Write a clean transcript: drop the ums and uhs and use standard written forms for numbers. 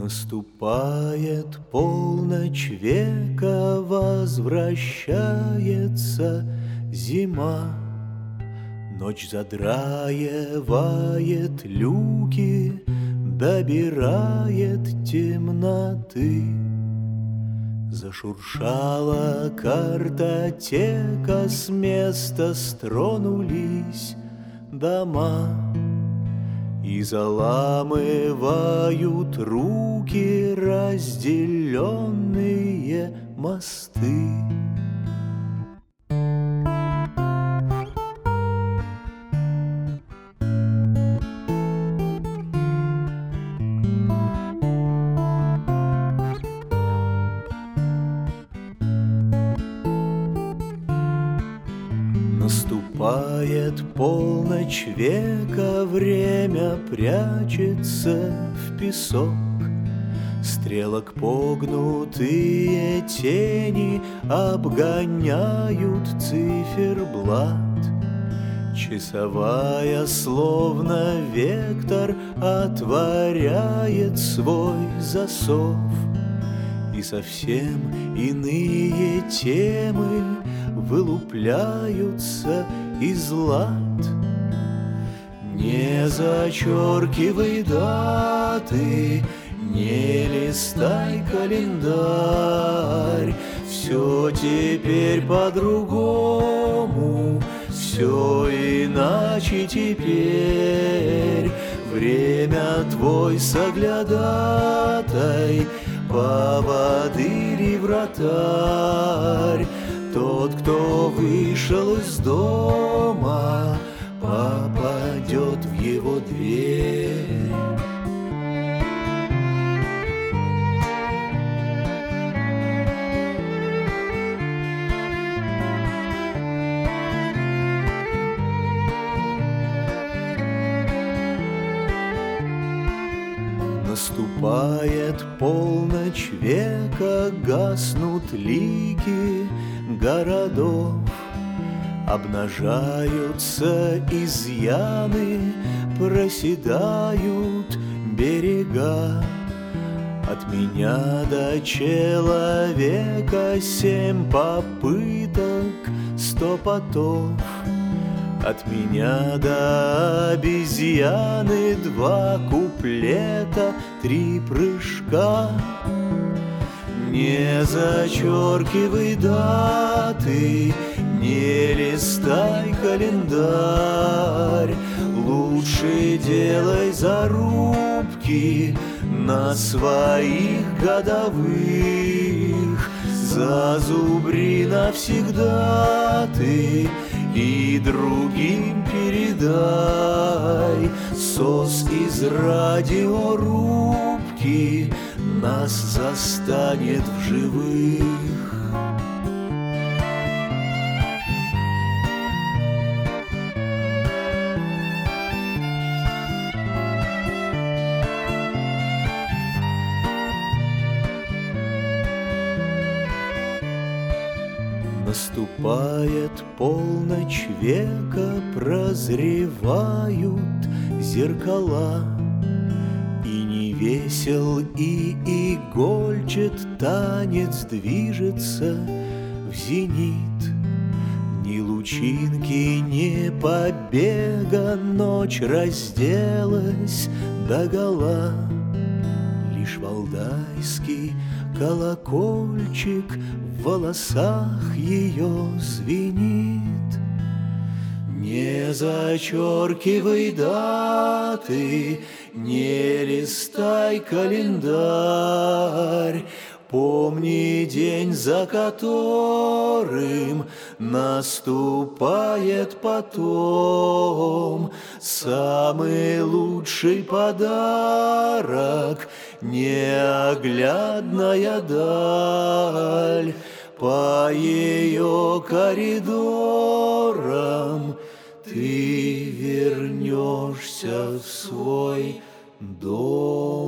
Наступает полночь века, возвращается зима. Ночь задраивает люки, добирает темноты. Зашуршала картотека, с места стронулись дома. И заламывают руки разделенные мосты. Наступает полночь века, время прячется в песок. Стрелок погнутые тени обгоняют циферблат. Часовая, словно вектор, отворяет свой засов. И совсем иные темы вылупляются из лад. Не зачеркивай даты, не листай календарь. Все теперь по-другому, все иначе теперь. Время твой соглядатай, поводырь и вратарь. Тот, кто вышел из дома, попадет в его дверь. Наступает полночь века, гаснут лики городов. Обнажаются изъяны, проседают берега. От меня до человека 7 попыток, 100 потов. От меня до обезьяны 2 куплета, 3 прыжка. Не зачеркивай даты, не листай календарь. Лучше делай зарубки на своих годовых. Зазубри навсегда ты и другим передай. СОС из радиорубки нас застанет в живых. Наступает полночь века, прозревают зеркала. И невесел, и игольчат танец движется в зенит. Ни лучинки, ни побега, ночь разделась догола. Лишь валдайский колокольчик в волосах ее звенит. Не зачеркивай даты, не листай календарь. Помни день, за которым наступает потом. Самый лучший подарок — неоглядная даль. По ее коридорам ты вернешься в свой дом.